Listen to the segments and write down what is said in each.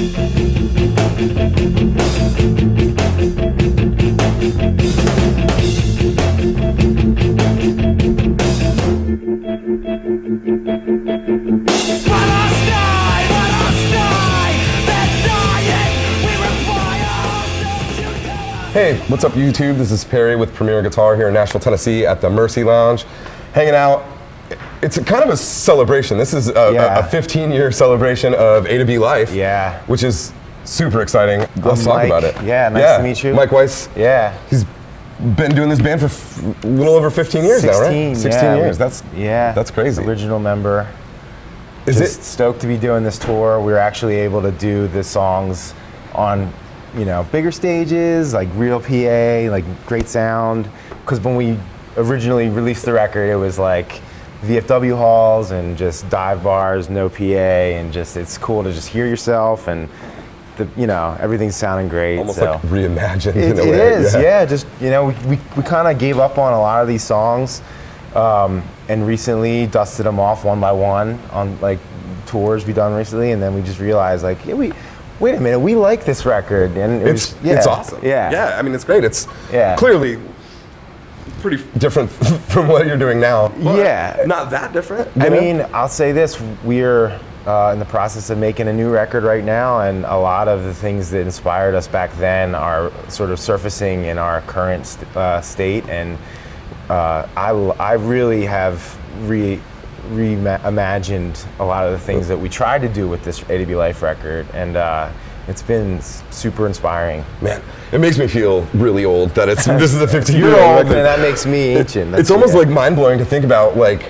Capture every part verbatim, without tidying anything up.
Hey, what's up YouTube? This is Perry with Premier Guitar here in Nashville, Tennessee at the Mercy Lounge, hanging out. It's a kind of a celebration. This is a, yeah. a fifteen year celebration of A to B Life, yeah. which is super exciting. Let's I'm talk Mike. about it. Yeah, nice yeah. to meet you. Mike Weiss. Yeah. He's been doing this band for f- a little over fifteen years sixteen, now, right? sixteen yeah. years. That's yeah. That's crazy. Original member. Is Just it stoked to be doing this tour. We were actually able to do the songs on, you know, bigger stages, like real P A, like great sound. Because when we originally released the record, it was like V F W halls and just dive bars, no P A, and just it's cool to just hear yourself and the, you know, everything's sounding great. almost so. like reimagined It, in a it way? is, yeah. yeah. Just you know, we we, we kind of gave up on a lot of these songs, um, and recently dusted them off one by one on like tours we done recently, and then we just realized like, yeah, we wait a minute, we like this record, and it It's was, yeah, it's awesome. Yeah, yeah. I mean, it's great. It's Yeah. clearly pretty different from what you're doing now. but Yeah. not that different. I you know? mean, I'll say this: we're uh, in the process of making a new record right now, and a lot of the things that inspired us back then are sort of surfacing in our current st- uh, state. And uh, I, I really have re reimagined a lot of the things that we tried to do with this A to B Life record, and uh, it's been s- super inspiring. Man, it makes me feel really old that it's this is a fifteen year You're old old, record. and that makes me ancient. That's- It's almost yeah. like mind blowing to think about like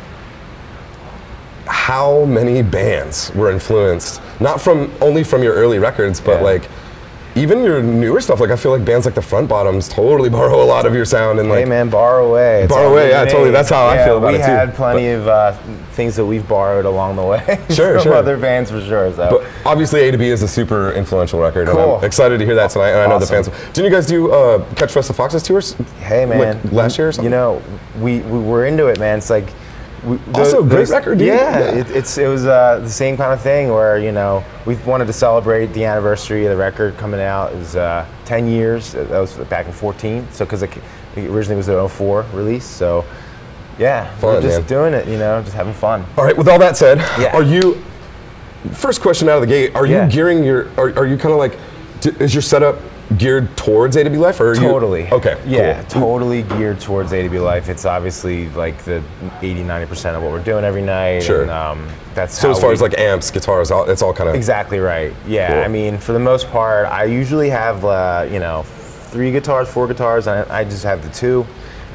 how many bands were influenced, not from only from your early records, but Yeah. like even your newer stuff. Like I feel like bands like the Front Bottoms totally borrow a lot of your sound and Hey like man, borrow away. It's Borrow all away, we yeah, made. totally. That's how I Yeah, feel about we it, too. had plenty of uh, things that we've borrowed along the way Sure, from sure. other bands for sure. So. But obviously, A to B is a super influential record, Cool. and I'm excited to hear that tonight. And I know Awesome. the fans. Didn't you guys do uh, Catch Fest of Foxes tours? Hey man, like last year or something? You know, we, we were into it, man. It's like we, Also, great record, dude. Yeah, Yeah. It, it's it was uh, the same kind of thing where you know we wanted to celebrate the anniversary of the record coming out. It was uh, ten years. That was back in fourteen. So because it, it originally was an oh four release. So yeah, Fun, we're just man. doing it. You know, just having fun. All right. With all that said, Yeah. are you? First question out of the gate: Are Yeah. you gearing your? Are, are you kind of like? d- Is your setup geared towards A to B Life, or are Totally. you? Okay. Yeah, Cool. totally geared towards A to B Life. It's obviously like the eighty, ninety percent of what we're doing every night. Sure. And, um, that's So how as far we- as like amps, guitars, all, it's all kind of Exactly right. Yeah, Cool. I mean, for the most part, I usually have, uh, you know, three guitars, four guitars, and I just have the two.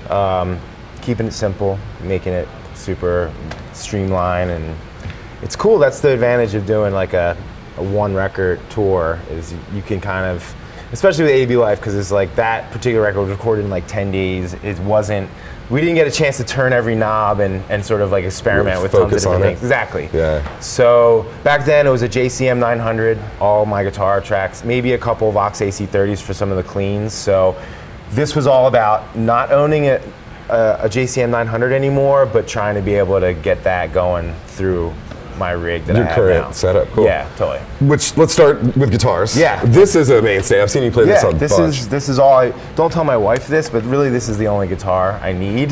Um, keeping it simple, making it super streamlined, and it's cool. That's the advantage of doing like a, a one record tour is you can kind of, especially with A to B Life, because it's like that particular record was recorded in like ten days. It wasn't, we didn't get a chance to turn every knob and, and sort of like experiment Really with tons of focus different on it. things. Exactly. Yeah. So back then it was a J C M nine hundred, all my guitar tracks, maybe a couple Vox A C thirties for some of the cleans. So this was all about not owning a, a, a J C M nine hundred anymore, but trying to be able to get that going through my rig that Your I have current now. setup, cool. Yeah, totally. Which let's start with guitars. Yeah. This is a mainstay. I've seen you play this Yeah, on this bunch. is this is all. I, don't tell my wife this, but really this is the only guitar I need.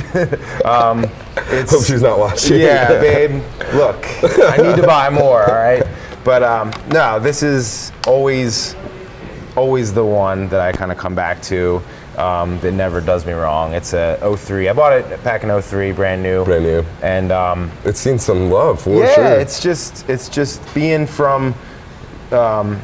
um, it's, Hope she's not watching. Yeah, babe. Look, I need to buy more. All right, but um, no, this is always, always the one that I kind of come back to. Um, that never does me wrong. It's a oh three. I bought it back in oh three, brand new. Brand new. And um, It's seen some love for yeah, sure. it's just it's just being from um,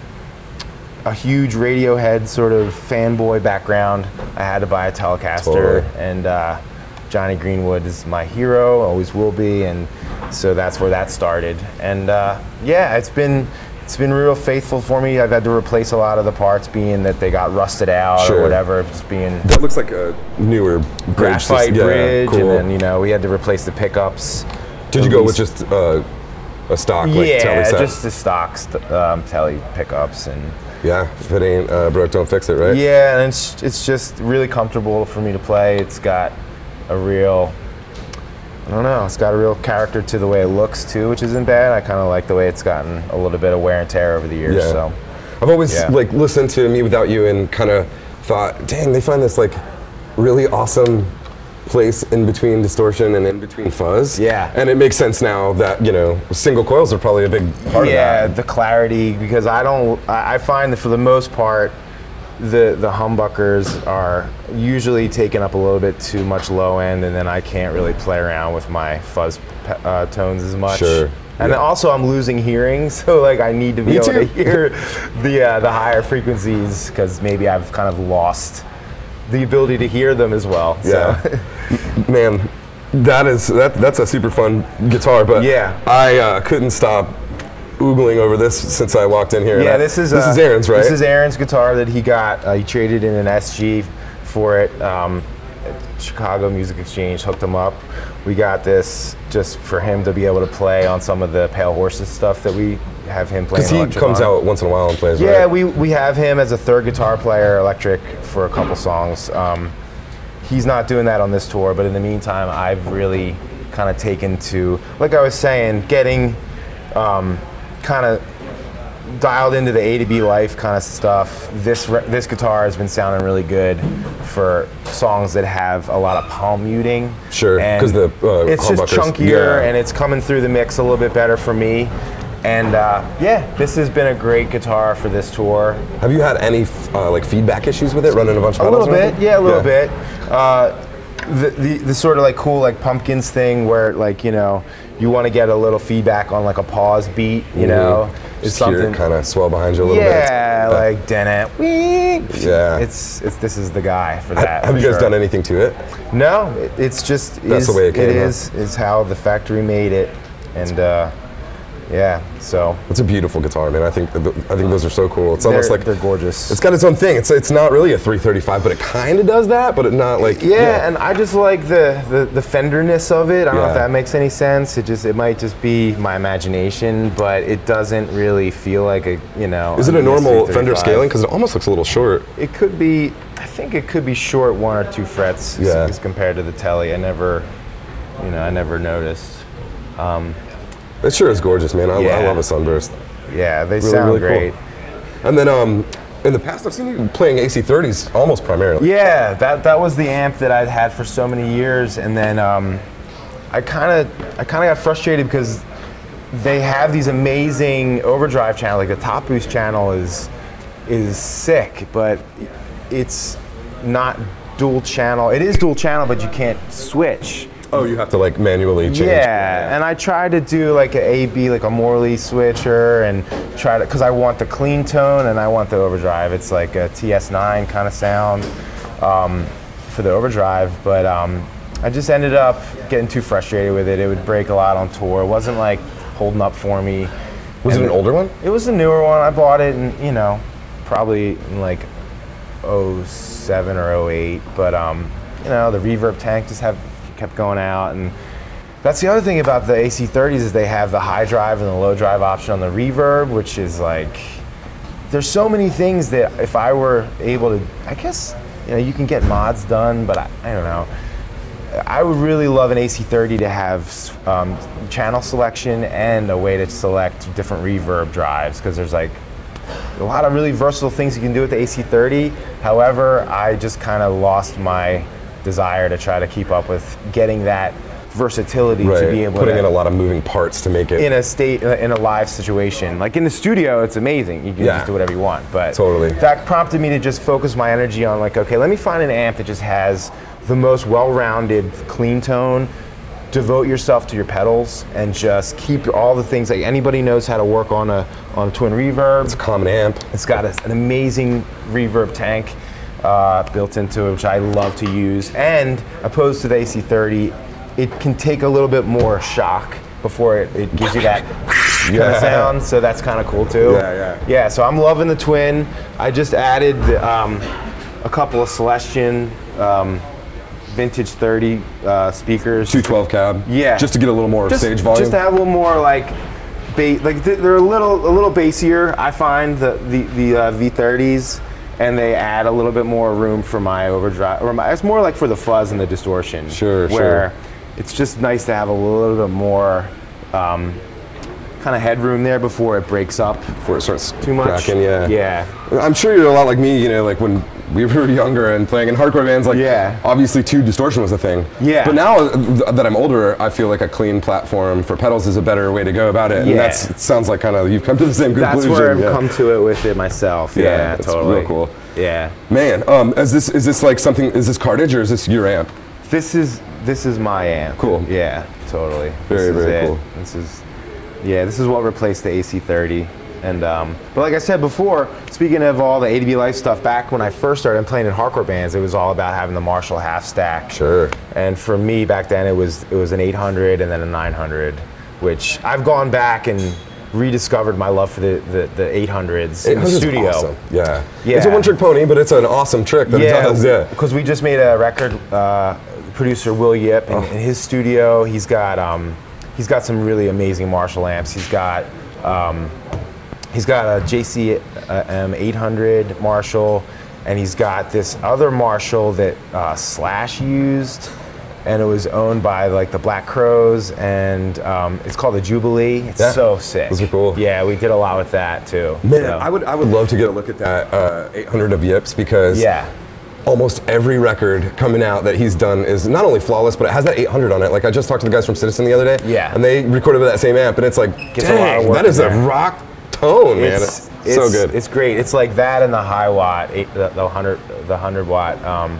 a huge Radiohead sort of fanboy background. I had to buy a Telecaster, Totally. and uh, Johnny Greenwood is my hero, always will be, and so that's where that started. And uh, yeah, it's been it's been real faithful for me. I've had to replace a lot of the parts, being that they got rusted out Sure. or whatever. Just being That looks like a newer bridge graphite system. Yeah, bridge, cool. and then you know we had to replace the pickups. Did you At go least- with just uh, a stock like yeah, Telly set? just the stock st- um, Telly pickups, and Yeah, if it ain't uh, broke, don't fix it, right? yeah, and it's it's just really comfortable for me to play. It's got a real, I don't know, it's got a real character to the way it looks too, which isn't bad. I kind of like the way it's gotten a little bit of wear and tear over the years. Yeah. So I've always Yeah. like listened to Me Without You and kind of thought, dang, they find this like really awesome place in between distortion and in between fuzz. Yeah. And it makes sense now that, you know, single coils are probably a big part yeah, of that. the clarity, because I don't, I I find that for the most part, the the humbuckers are usually taking up a little bit too much low end, and then I can't really play around with my fuzz uh, tones as much. Sure. And Yeah. then also I'm losing hearing, so like I need to be Me able too. to hear the uh, the higher frequencies, because maybe I've kind of lost the ability to hear them as well. Yeah. So. Man, that is that that's a super fun guitar, but Yeah. I uh, couldn't stop oogling over this since I walked in here. Yeah, And I- this is this uh, is Aaron's, right? This is Aaron's guitar that he got. Uh, he traded in an S G for it. Um, at Chicago Music Exchange hooked him up. We got this just for him to be able to play on some of the Pale Horses stuff that we have him playing. Because he electric comes on. out once in a while and plays. Yeah, right? we we have him as a third guitar player, electric, for a couple songs. Um, he's not doing that on this tour, but in the meantime, I've really kind of taken to, like I was saying, getting um, kind of dialed into the A to B life kind of stuff. This re- this guitar has been sounding really good for songs that have a lot of palm muting. Sure, And 'cause the, uh, it's just humbuckers, chunkier yeah. and it's coming through the mix a little bit better for me. And uh, yeah, this has been a great guitar for this tour. Have you had any f- uh, like feedback issues with it, running a bunch of A pedals? little or bit, anything? yeah, a little bit. Uh, the, the the sort of like cool like Pumpkins thing where like you know you want to get a little feedback on like a pause beat, you know, is Just hear something. it kind of swell behind you a little Yeah, bit. like Dennett. Yeah. It's it's this is the guy for that. Have for you guys sure. done anything to it? No, it, it's just That's is, the way it came, It huh? is is how the factory made it, and uh, yeah, so It's a beautiful guitar, man. I think I think those are so cool. It's almost they're, like they're gorgeous. it's got its own thing. It's it's not really a three thirty-five, but it kind of does that, but it not like Yeah, and I just like the, the, the Fenderness of it. I don't know Yeah. if that makes any sense. It just it might just be my imagination, but it doesn't really feel like a you know. Is it a an normal S three Fender thirty-five. scaling? Because it almost looks a little short. It could be. I think it could be short one or two frets as- Yeah. as compared to the Telly. I never, you know, I never noticed. It sure is gorgeous, man. I, I Yeah. love a Sunburst. Yeah, they Really, sound really great. cool. And then um, in the past, I've seen you playing A C thirties almost primarily. Yeah, that that was the amp that I'd had for so many years, and then um, I kind of I kind of got frustrated because they have these amazing overdrive channels. Like the Top Boost channel is is sick, but it's not dual channel. It is dual channel, but you can't switch. Oh, you have to like manually change. Yeah, and I tried to do like a A B, like a Morley switcher, and try to, because I want the clean tone and I want the overdrive. It's like a T S nine kind of sound um, for the overdrive, but um, I just ended up getting too frustrated with it. It would break a lot on tour. It wasn't like holding up for me. Was And it an older one? It was a newer one. I bought it in, you know, probably in like oh seven or oh eight, but um, you know, the reverb tank just have kept going out, and that's the other thing about the A C thirties is they have the high drive and the low drive option on the reverb, which is like, there's so many things that if I were able to, I guess, you know, you can get mods done, but I, I don't know. I would really love an A C thirty to have um, channel selection and a way to select different reverb drives, because there's like a lot of really versatile things you can do with the A C thirty. However, I just kind of lost my desire to try to keep up with getting that versatility Right. to be able Putting to in a lot of moving parts to make it. in a state in a live situation. Like in the studio, it's amazing. You can Yeah. just do whatever you want. But Totally. that prompted me to just focus my energy on like, okay, let me find an amp that just has the most well-rounded clean tone. Devote yourself to your pedals and just keep all the things. Like anybody knows how to work on a on a twin reverb. It's a common amp. It's got a, an amazing reverb tank uh, built into it, which I love to use. And opposed to the A C thirty, it can take a little bit more shock before it, it gives you that kind Yeah. of sound. So that's kind of cool too. Yeah, yeah. Yeah, so I'm loving the twin. I just added the, um, a couple of Celestion um, vintage thirty uh, speakers. two twelve cab. Yeah. Just to get a little more Just, stage volume. just to have a little more like, ba- like th- they're a little a little bassier. I find the the, the uh, V thirties, and they add a little bit more room for my overdrive. Or my, it's more like for the fuzz and the distortion. Sure, where sure. it's just nice to have a little bit more um, kind of headroom there before it breaks up Before it starts too much. cracking, yeah. Yeah. I'm sure you're a lot like me, you know, like when we were younger and playing in hardcore bands, like Yeah. obviously tube distortion was a thing. Yeah. But now uh, that I'm older, I feel like a clean platform for pedals is a better way to go about it. And Yeah. that's, it sounds like kind of, you've come to the same conclusion. That's where I've yeah. come to it with it myself. Yeah, Yeah, that's totally. real cool. Yeah. Man, um, is this is this like something, is this cartage or is this your amp? This is this is my amp. Cool. Yeah, totally. Very, this is very it. cool. This is, yeah, this is what replaced the A C thirty. And um, but like I said before, speaking of all the A D B Life stuff, back when I first started playing in hardcore bands, it was all about having the Marshall half stack. Sure. And for me back then, it was it was an eight hundred and then a nine hundred, which I've gone back and rediscovered my love for the the, the eight hundreds in the studio. Awesome. Yeah. Yeah. It's a one trick pony, but it's an awesome trick that it does. Yeah. because we just made a record. Uh, producer Will Yip in, Oh. in his studio. He's got um, he's got some really amazing Marshall amps. He's got um, he's got a J C M eight hundred Marshall, and he's got this other Marshall that uh, Slash used, and it was owned by like the Black Crows, and um, it's called the Jubilee. It's Yeah. so sick. Those are cool. Yeah, we did a lot with that too. Man, So, I would I would love to get a look at that uh, eight hundred of Yip's because Yeah. almost every record coming out that he's done is not only flawless, but it has that eight hundred on it. Like I just talked to the guys from Citizen the other day, Yeah. and they recorded with that same amp, and it's like, Gets a lot of dang, work that is in a there. rock tone, man. It's, It's, so it's- good. It's great. It's like that and the high watt, eight, the, the hundred, the hundred watt. Um,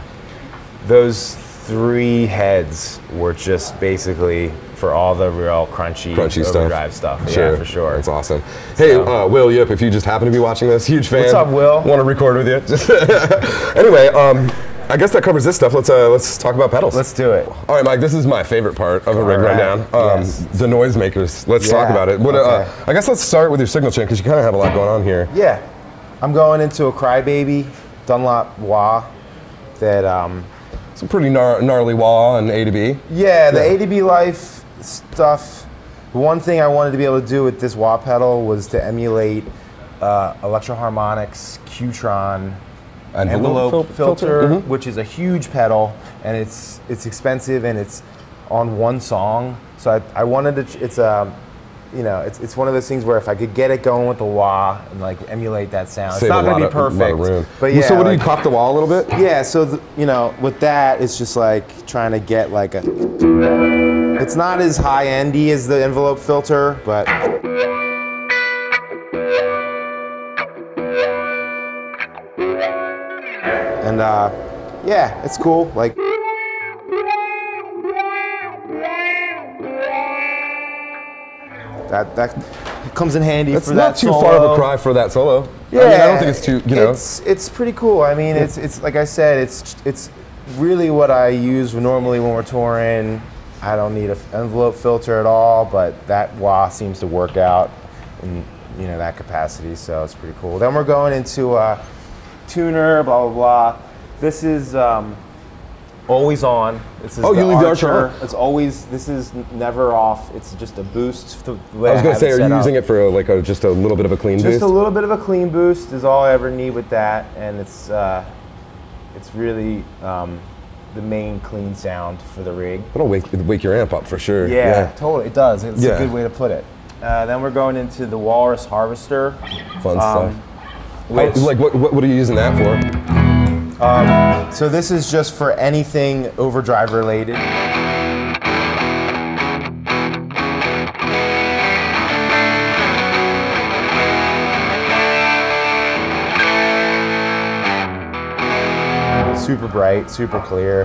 those three heads were just basically for all the real crunchy, Crunchy stuff. overdrive stuff. Sure. Yeah, for sure. That's awesome. Hey, So- uh, Will Yip, if you just happen to be watching this, huge fan. What's up, Will? Want to record with you? Anyway, um, I guess that covers this stuff. Let's uh, let's talk about pedals. Let's do it. All right, Mike. This is my favorite part of a rig right. rundown. Um, Yes. The noisemakers. Let's talk Yeah. about it. What, Okay. uh, I guess let's start with your signal chain because you kind of have a lot going on here. Yeah, I'm going into a Crybaby Dunlop wah that. Um, Some pretty gnar- gnarly wah and A to B. Yeah, the Yeah. A D B Life stuff. One thing I wanted to be able to do with this wah pedal was to emulate uh, Electro Harmonix Qtron envelope, fil- filter, Mhm. which is a huge pedal, and it's it's expensive and it's on one song. So I, I wanted to. It's a, you know, it's it's one of those things where if I could get it going with the wah and like emulate that sound, Save it's not a going to lot be of- lot of perfect. room. But yeah, So what do like- you cock the wall a little bit? yeah, so the, you know, with that, it's just like trying to get like a. It's not as high endy as the envelope filter, but. And uh, yeah, it's cool. Like. That that comes in handy It's for not that too solo. far of a cry for that solo. Yeah, I mean, I don't think it's too, you know. It's it's pretty cool. I mean, it's it's like I said, it's it's really what I use normally when we're touring. I don't need an envelope filter at all, but that wah seems to work out in you know that capacity, so it's pretty cool. Then we're going into a tuner, blah blah blah. This is um, always on. This is Oh, you leave the Archer on? It's always. This is never off. It's just a boost. The way I was going to have say, are set you up. using it for a, like a, just a little bit of a clean Just boost? a little bit of a clean boost is all I ever need with that, and it's uh, it's really um, the main clean sound for the rig. It'll wake, wake your amp up for sure. Yeah, totally, it does. It's Yeah. a good way to put it. Uh, then we're going into the Walrus Harvester. Fun um, stuff. Which, How- like, what, what, what are you using that for? um, so this is just for anything overdrive related. Super bright, super clear.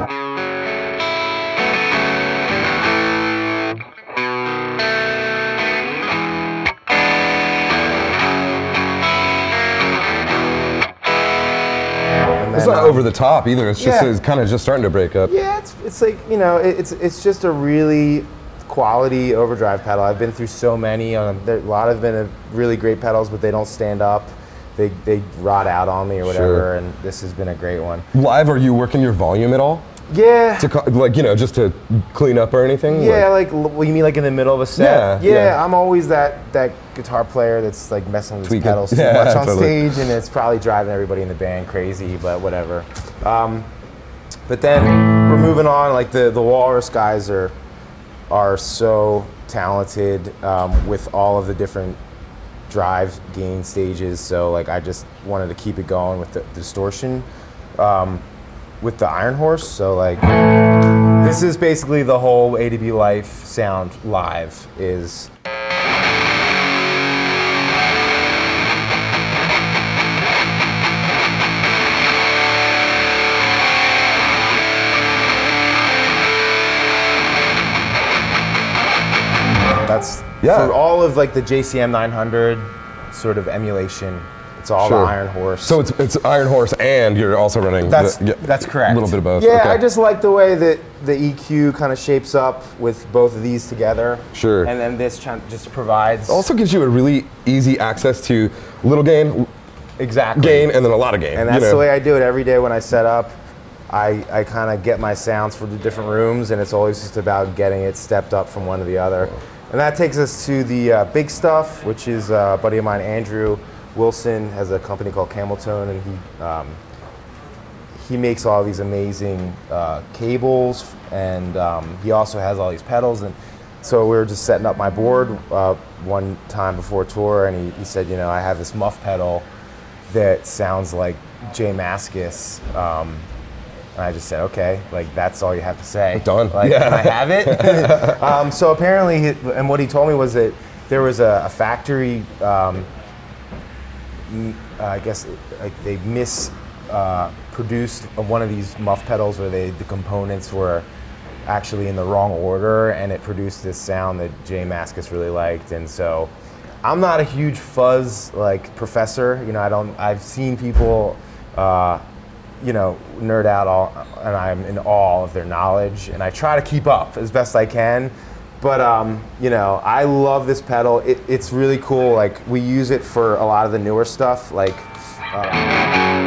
And It's then, not um, over the top either. It's just yeah. it's kind of just starting to break up. Yeah, it's, it's like, you know, it- it's it's just a really quality overdrive pedal. I've been through so many. Um, there, a lot have been a really great pedals, but they don't stand up. They, they rot out on me or whatever, Sure. and this has been a great one. Live, are you working your volume at all? Yeah. To co- like, you know, just to clean up or anything? Yeah, Like, like, l- well, you mean like in the middle of a set? Yeah, yeah. I'm always that that guitar player that's like messing with his Tweaking. pedals too Yeah, much on totally. stage, and it's probably driving everybody in the band crazy, but whatever. Um, but then we're moving on. Like the the Walrus guys are are so talented um, with all of the different drive gain stages. So like I just wanted to keep it going with the distortion um, with the Iron Horse. So like this is basically the whole A to B Life sound live is. That's Yeah. for all of like the J C M nine hundred sort of emulation. It's all Sure. the Iron Horse. So it's it's Iron Horse, and you're also running. that's the, yeah, that's correct. A little bit of both. Yeah, Okay. I just like the way that the E Q kind of shapes up with both of these together. Sure. And then this ch- just provides also gives you a really easy access to little gain, exactly gain, and then a lot of gain. And that's you know? the way I do it every day when I set up. I, I kind of get my sounds for the different rooms, and it's always just about getting it stepped up from one to the other. And that takes us to the uh, big stuff, which is uh, a buddy of mine, Andrew Wilson, has a company called Cameltone, and he um, he makes all these amazing uh, cables, and um, he also has all these pedals. And so we were just setting up my board uh, one time before tour, and he, he said, you know, I have this muff pedal that sounds like Jay Mascis. Um, And I just said, okay, like that's all you have to say. Done. Like, Yeah. can I have it? um, so apparently, he, and what he told me was that there was a, a factory, um, m- uh, I guess, it- like they mis uh, produced one of these muff pedals where they the components were actually in the wrong order, and it produced this sound that Jay Mascis really liked. And so, I'm not a huge fuzz like professor. You know, I don't. I've seen people. Uh, you know, nerd out all, and I'm in awe of their knowledge, and I try to keep up as best I can. But um, you know, I love this pedal. It, it's really cool. Like we use it for a lot of the newer stuff. Like, uh,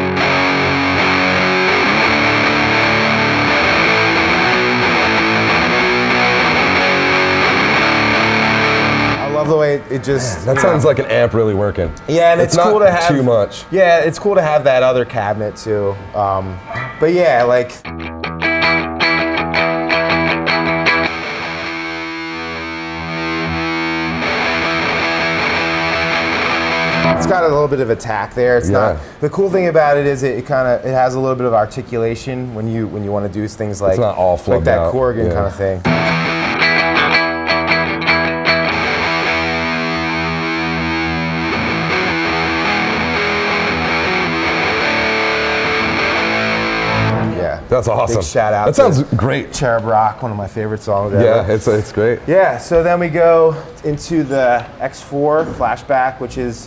I love the way it, it just. That you sounds know, like an amp really working. Yeah, and it's, it's cool not to have too much. Yeah, it's cool to have that other cabinet too. Um, but yeah, like it's got a little bit of attack there. It's Yeah. not. The cool thing about it is it, it kind of it has a little bit of articulation when you when you want to do things like not all like flubbed that out. Corgan Yeah. kind of thing. Yeah. That's awesome. Big shout out That sounds to great. Cherub Rock, one of my favorite songs ever. Yeah, it's it's great. Yeah, so then we go into the X four Flashback, which is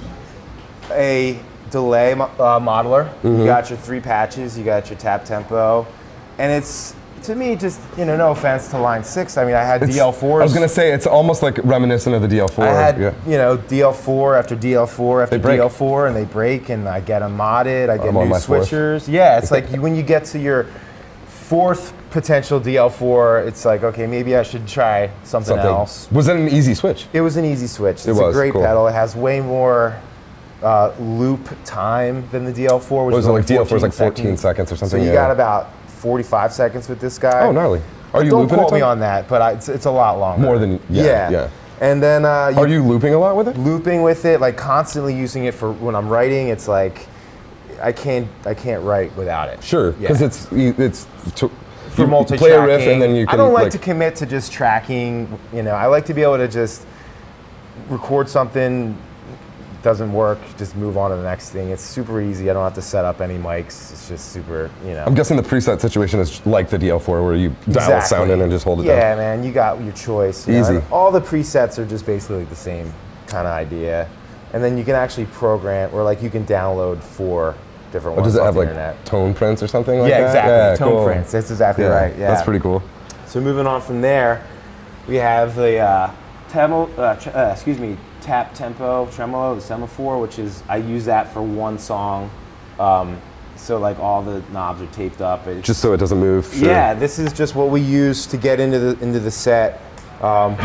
a delay mo- uh, modeler. Mm-hmm. You got your three patches, you got your tap tempo, and it's, to me, just, you know, no offense to Line six. I mean, I had It's- D L fours. I was gonna say it's almost like reminiscent of the D L four. I had, yeah. you know, D L four after D L four after They break. D L four, and they break, and I get them modded, I get I'm on new my fourth. switchers. Yeah, it's like you, when you get to your fourth potential D L four, it's like, okay, maybe I should try something, Something. else. Was that an easy switch? It was an easy switch. It's It a was, great cool. pedal. It has way more uh, loop time than the D L four, which What was is it, only like D L four is like fourteen fourteen seconds or something? So you yeah. got about forty-five seconds with this guy. Oh, gnarly. Are you Don't looping quote it? me Tom? on that, but I, it's, it's a lot longer. More than- yeah, yeah. And then uh, Are you looping a lot with it? looping with it, like constantly using it for when I'm writing. It's like I can't I can't write without it. Sure, Yeah. because it's it's to, For you multi-tracking. play a riff and then you can. I don't like, to commit to just tracking. You know, I like to be able to just record something. Doesn't work, just move on to the next thing. It's super easy. I don't have to set up any mics. It's just super, you know. I'm guessing the preset situation is like the D L four, where you dial Exactly. sound in and just hold it yeah, down. man, you got your choice. you know, Easy. and all the presets are just basically the same kind of idea, and then you can actually program, or like you can download four different Or ones does it off have the like internet. tone prints or something like Yeah, that? exactly. Yeah, Tone cool. prints. That's exactly Yeah, right. Yeah, that's pretty cool. So moving on from there, we have the uh, tempo, uh, tr- uh, excuse me, tap tempo tremolo, the semaphore, which is I use that for one song. Um, so like all the knobs are taped up. It's, Just so it doesn't move. Sure. yeah, this is just what we use to get into the into the set. Um,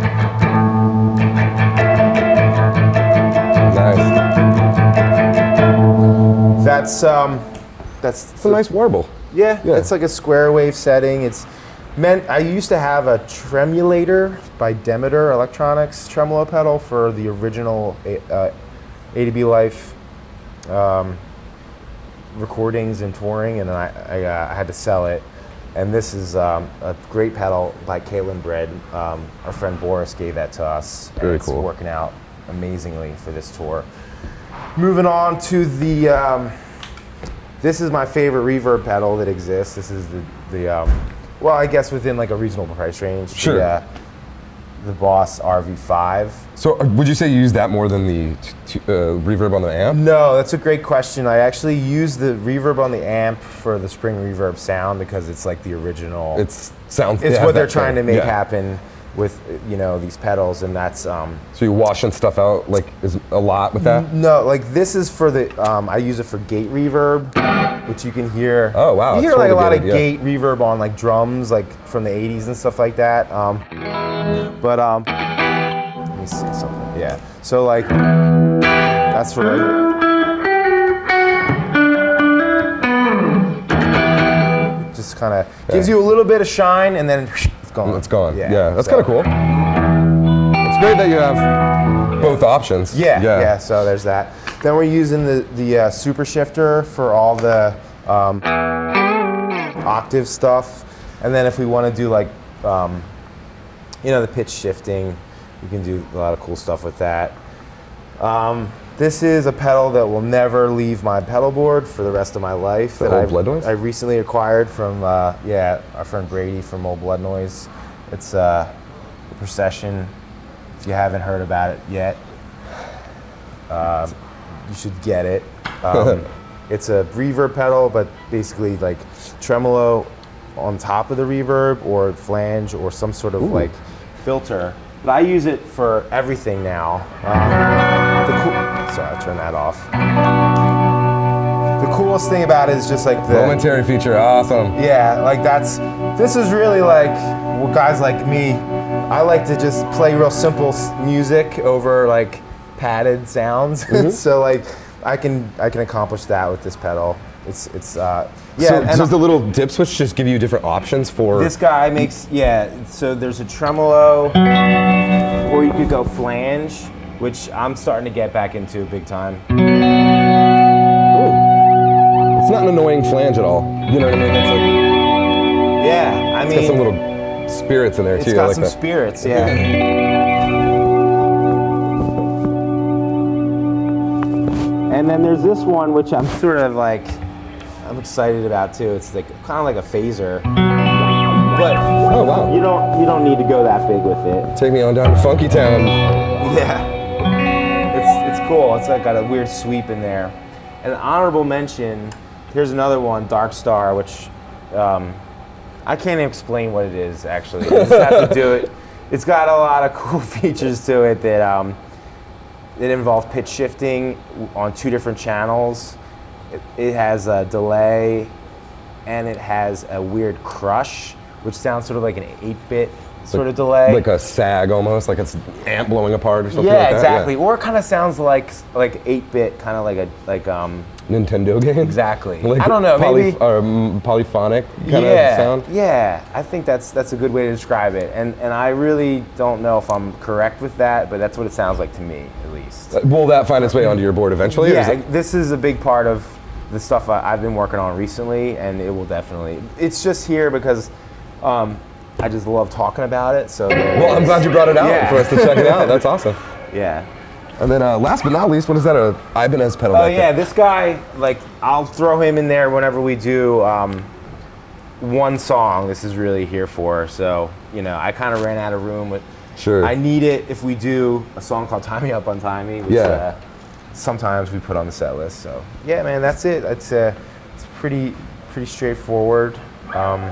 Nice. that's um, that's It's a nice warble. Yeah, Yeah. it's like a square wave setting. It's meant I used to have a Tremulator by Demeter Electronics tremolo pedal for the original uh, A to B Life um, recordings and touring, and I, I, uh, I had to sell it. And this is um, a great pedal by Caitlin Bread. Um, our friend Boris gave that to us. Very and it's cool. working out amazingly for this tour. Moving on to the, um, this is my favorite reverb pedal that exists. This is the, the um, well, I guess within like a reasonable price range. Sure. The, uh, the Boss R V five. So uh, would you say you use that more than the t- t- uh, reverb on the amp? No, that's a great question. I actually use the reverb on the amp for the spring reverb sound because it's like the original. It's sounds. It's it has what they're that trying to thing. make Yeah. happen with, you know, these pedals, and that's um, So you washing stuff out like is a lot with that? no, like this is for the um, I use it for gate reverb, which you can hear. Oh, wow, You hear it's like a totally lot of gated, yeah. gate reverb on like drums, like from the eighties and stuff like that. Um, but um, let me see something. Yeah. So like that's for like. Just kind of gives you a little bit of shine, and then it's gone. It's gone. Yeah, Yeah, that's so- kind of cool. It's great that you have both options. Yeah, yeah, so there's that. Then we're using the, the uh, Super Shifter for all the um, octave stuff. And then if we want to do like, um, you know, the pitch shifting, you can do a lot of cool stuff with that. Um, this is a pedal that will never leave my pedal board for the rest of my life. The that Old I, Blood Noise? I recently acquired from, uh, yeah, our friend Brady from Old Blood Noise. It's uh, the Procession. If you haven't heard about it yet, uh, you should get it. Um, it's a reverb pedal, but basically like tremolo on top of the reverb, or flange, or some sort of Ooh. like filter. But I use it for everything now. Um, the cool, sorry, I'll turn that off. The coolest thing about it is just like the Momentary feature, awesome. yeah, like that's, this is really like, well, guys like me, I like to just play real simple s- music over like padded sounds. Mm-hmm. So like, I can I can accomplish that with this pedal. It's it's uh yeah. So and does the little dip switch just give you different options for? this guy makes, yeah. So there's a tremolo, or you could go flange, which I'm starting to get back into big time. Ooh. It's not an annoying flange at all. You know what I mean? It's like Yeah, I it's mean, got some little spirits in there it's too. I got like some that. spirits, yeah. And then there's this one, which I'm sort of like, I'm excited about too. It's like kind of like a phaser, but Oh wow! you don't you don't need to go that big with it. Take me on down to Funky Town. Yeah, it's it's cool. It's like got a weird sweep in there. And an honorable mention. Here's another one, Dark Star, which um, I can't even explain what it is actually. You just have to do it. It's got a lot of cool features to it that. Um, It involves pitch shifting on two different channels. It, it has a delay, and it has a weird crush, which sounds sort of like an eight-bit sort of delay. Like a sag almost, like it's amp blowing apart or something yeah, like that. exactly. Or it kind of sounds like like eight-bit, kind of like a like um. Nintendo game. Exactly. Like I don't know. poly- Maybe. or, um, polyphonic kind yeah, of sound. yeah. I think that's that's a good way to describe it, and and I really don't know if I'm correct with that, but that's what it sounds like to me, at least. Will that find its way onto your board eventually? or is Yeah, it- this is a big part of the stuff I, I've been working on recently, and it will definitely. It's just here because um, I just love talking about it. So there it well, I'm is. glad you brought it out Yeah. for us to check it out. That's awesome. Yeah. And then uh, last but not least, what is that? A Ibanez pedal? Oh back yeah, there? this guy, like, I'll throw him in there whenever we do um, one song. This is really here for. So you know, I kind of ran out of room with. Sure. I need it if we do a song called "Tie Me Up, Untie Me," which Yeah. uh, sometimes we put on the set list. So yeah, man, that's it. It's uh, it's pretty pretty straightforward. Um,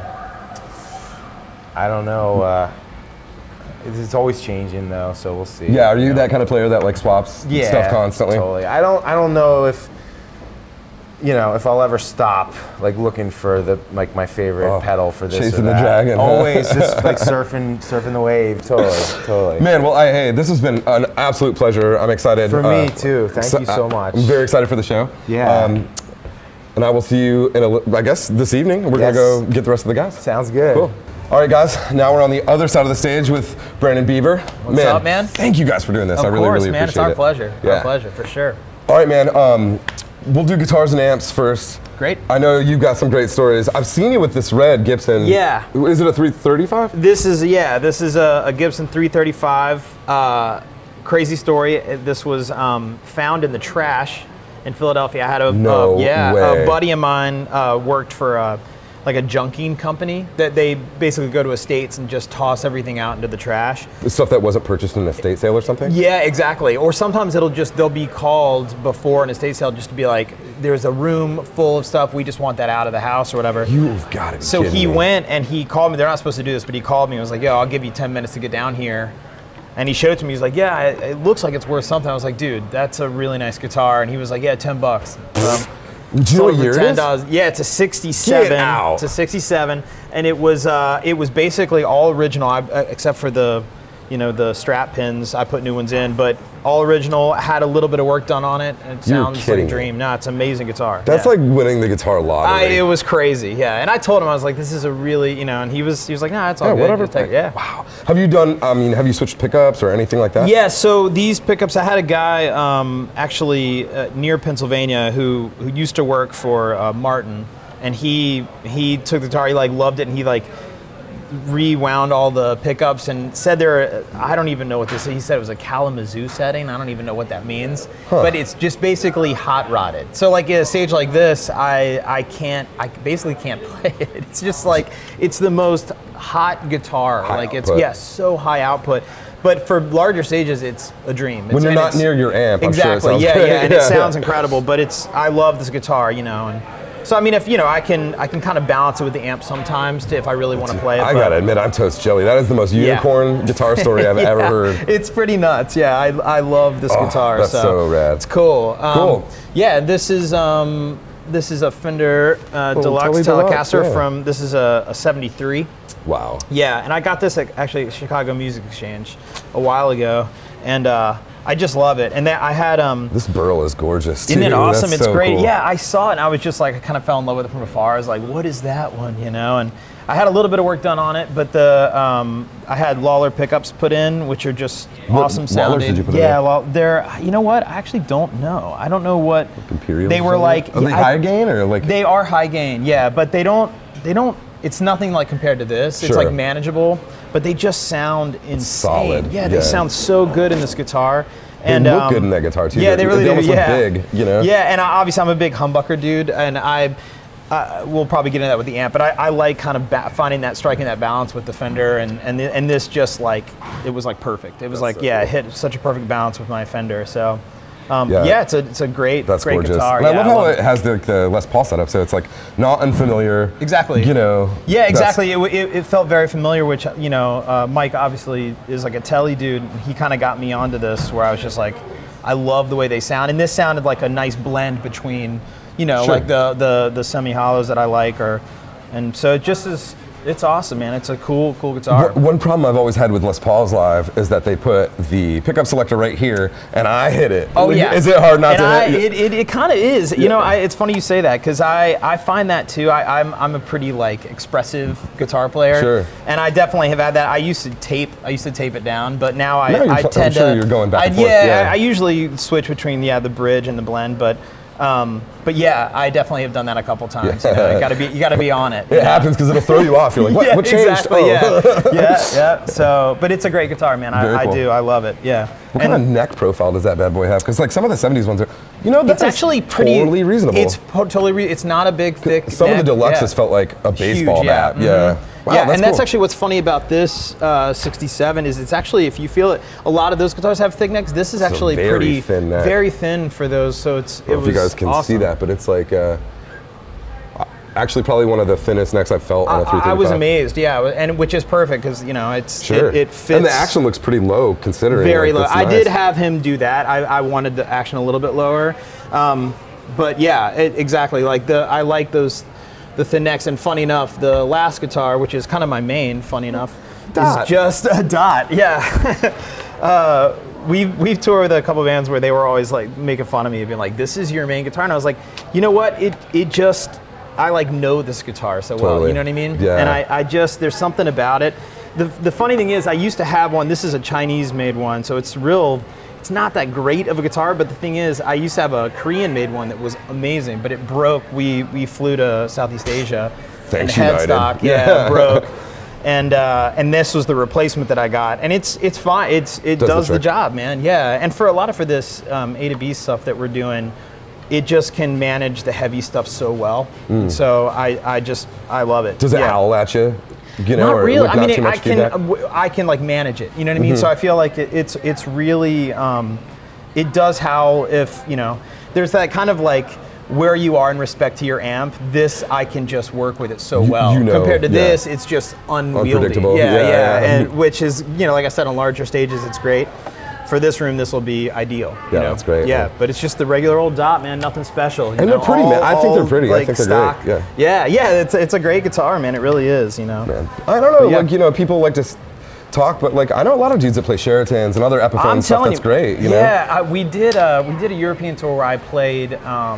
I don't know. Uh, it's, it's always changing though, so we'll see. Yeah, are you know? that kind of player that like swaps Yeah, stuff constantly? Totally. I don't. I don't know if. You know, if I'll ever stop, like looking for the like my favorite Oh, pedal for this or chasing the that. dragon, huh? Always just like surfing, surfing the wave. Totally, totally. Man, well, I, hey, this has been an absolute pleasure. I'm excited. For me uh, too. Thank you so much. I'm very excited for the show. Yeah. Um, and I will see you in a, li- I guess this evening. We're Yes. gonna go get the rest of the guys. Sounds good. Cool. All right, guys. Now we're on the other side of the stage with Brandon Beaver. What's man, up, man? Thank you guys for doing this. Of I really, course, really man. appreciate It's our it. pleasure. Yeah. Our pleasure, for sure. All right, man. Um, we'll do guitars and amps first. Great. I know you've got some great stories. I've seen you with this red Gibson. Yeah. Is it a three thirty-five? This is, yeah, this is a, a Gibson three thirty-five. Uh, crazy story. This was um, found in the trash in Philadelphia. I had a, No uh, yeah, way. a buddy of mine uh, worked for a, like a junking company that they basically go to estates and just toss everything out into the trash. The stuff that wasn't purchased in an estate sale or something? Yeah, exactly. Or sometimes it'll just, they'll be called before an estate sale just to be like, there's a room full of stuff, we just want that out of the house or whatever. You've got to be So kidding he me. went and he called me. They're not supposed to do this, but he called me and was like, yo, I'll give you ten minutes to get down here. And he showed it to me. He's like, yeah, it, it looks like it's worth something. I was like, dude, that's a really nice guitar. And he was like, yeah, ten bucks. Um, Do you know sold what for year it ten is? dollars. Yeah, it's a sixty-seven. Get out. It's a sixty-seven, and it was uh, it was basically all original, I, uh, except for the, you know, the strap pins. I put new ones in, but all original. Had a little bit of work done on it, and it You're sounds like kidding a me. dream. No, it's an amazing guitar. That's yeah. like winning the guitar I, lottery. it was crazy, yeah. And I told him, I was like, this is a really, you know, and he was he was like, nah, it's all yeah, good. whatever. Just take- yeah. Wow. Have you done, I mean, have you switched pickups or anything like that? Yeah, so these pickups, I had a guy um, actually uh, near Pennsylvania who, who used to work for uh, Martin, and he he took the guitar, he like loved it, and he like rewound all the pickups and said there, I don't even know what this is. He said it was a Kalamazoo setting. I don't even know what that means, Huh. but it's just basically hot rodded. So like at a stage like this, I I can't, I basically can't play it. It's just like, it's the most hot guitar. High like it's, output. yeah, so high output. But for larger stages, it's a dream. It's, When you're and not it's- near your amp, I'm sure it exactly. sounds yeah, great. yeah, and Yeah, it sounds yeah. incredible. But it's, I love this guitar, you know, and so I mean, if you know, I can, I can kind of balance it with the amp sometimes to if I really want to play it. I but- gotta admit, I'm toast jelly. That is the most Yeah. unicorn guitar story I've Yeah, ever heard. It's pretty nuts. Yeah, I, I love this Oh, guitar. that's so rad. It's cool. Um, Cool. Yeah, this is um, this is a Fender uh, Oh, Deluxe totally deluxe, Telecaster yeah. from. This is a, a seventy-three. Wow. Yeah, and I got this at actually at Chicago Music Exchange a while ago, and uh, I just love it. And then I had um. This burl is gorgeous, too. Isn't it awesome? That's It's so great. cool. Yeah, I saw it and I was just like, I kind of fell in love with it from afar. I was like, what is that one, you know? And I had a little bit of work done on it, but the um, I had Lawler pickups put in, which are just What awesome Lawlers sounding. did you put in yeah, there? well, they're, you know what? I actually don't know. I don't know what. Imperials They were or like. something? Are they yeah, I- high gain or like? They are high gain, yeah, but they don't, they don't, it's nothing like compared to this. It's Sure. like manageable, but they just sound insane. solid, Yeah, they yeah. sound so good in this guitar. They And, look um, good in that guitar, too. Yeah, They- they really they do. almost look yeah. big, you know? Yeah, and I, obviously I'm a big humbucker dude, and I, uh, we'll probably get into that with the amp, but I, I like kind of ba- finding that, striking that balance with the Fender, and and, the, and this just like, it was like perfect. It was like, so yeah, it cool. hit such a perfect balance with my Fender. So, um, Yeah. yeah. it's a it's a great That's great gorgeous. guitar. And I yeah, love how love it has the, the Les Paul setup, so it's like not unfamiliar. Exactly. You know. Yeah, that's- exactly. It, it, it felt very familiar, which, you know, uh, Mike obviously is like a telly dude. And he kind of got me onto this where I was just like, I love the way they sound. And this sounded like a nice blend between, you know, Sure. like the, the, the semi-hollows that I like. or, And so it just is, it's awesome, man. It's a cool, cool guitar. One one problem I've always had with Les Pauls live is that they put the pickup selector right here, and I hit it. Oh yeah. Is it hard not and to I, hit? It, it, it kind of is. You Yeah. know, I, it's funny you say that because I, I find that too. I, I'm I'm a pretty like expressive guitar player. Sure. And I definitely have had that. I used to tape. I used to tape it down, but now I, No, you're I fu- I'm tend sure to. you're going back I, and forth, Yeah, yeah. I, I usually switch between yeah the bridge and the blend, but. Um, but yeah, I definitely have done that a couple times. You know, you gotta be, you gotta be on it. you It know? happens because it'll throw you off. You're like, what, Yeah, what changed? exactly. Oh. Yeah, yeah, yeah. So, but it's a great guitar, man. Very I, I cool. do. I love it. Yeah. What kind of neck profile does that bad boy have? Because like some of the seventies ones are, you know, that's It's actually pretty totally reasonable. It's po- totally. Re- it's not a big, thick. Some neck. of the deluxes yeah. felt like a baseball Huge, yeah. bat. Yeah. Mhm. Wow, yeah, that's and that's cool. actually what's funny about this uh, sixty-seven is it's actually, if you feel it, a lot of those guitars have thick necks. This is It's a actually very pretty thin neck. very thin for those. So it's I it don't know was if you guys can awesome. see that, but it's like uh, actually probably one of the thinnest necks I've felt on a three I, I thirty-five. was amazed, yeah, and which is perfect because you know it's Sure. it, it fits. And the action looks pretty low considering. very like, low. that's I nice. did have him do that. I, I wanted the action a little bit lower, um, but yeah, it, exactly. Like the I like those the thin necks. And funny enough, the last guitar, which is kind of my main, funny enough, Dot. is just a dot. Yeah. uh, We've, we've toured with a couple of bands where they were always like making fun of me, being like, "This is your main guitar," and I was like, "You know what? It it just I like know this guitar so well. Totally. You know what I mean? Yeah. And I, I just there's something about it. The the funny thing is I used to have one. This is a Chinese made one, so it's real. It's not that great of a guitar, but the thing is, I used to have a Korean-made one that was amazing, but it broke. We we flew to Southeast Asia, Thanks, and the United. headstock, yeah, Yeah. broke. And uh, and this was the replacement that I got, and it's it's fine. It's it Does the does the trick. job, man. Yeah, and for a lot of for this um, A to B stuff that we're doing, it just can manage the heavy stuff so well. So I I just I love it. Does it yeah. howl at you? You know, Not or, really. like, I not mean, too it, I much can feedback? uh, w- I can like manage it. You know what I mean? So I feel like it, it's it's really um, it does howl if you know. There's that kind of like where you are in respect to your amp. This I can just work with it so You- well. you know, Compared to yeah. this, it's just unwieldy. Unpredictable. Yeah, Yeah, yeah, yeah. and which is you know like I said on larger stages, it's great. For this room, this will be ideal. you Yeah, know? that's great, Yeah, man. but it's just the regular old dot, man. Nothing special. you And they're know, pretty, man. all- I think they're all, pretty. I Like, think they're great, stock. yeah. yeah, yeah. It's it's a great guitar, man. It really is. You know. Man. I don't know, But yeah. like, you know, people like to s- talk, but like, I know a lot of dudes that play Sheratons and other Epiphone I'm stuff telling that's you, great, you know? yeah, I, we did. Uh, we did a European tour where I played. Um,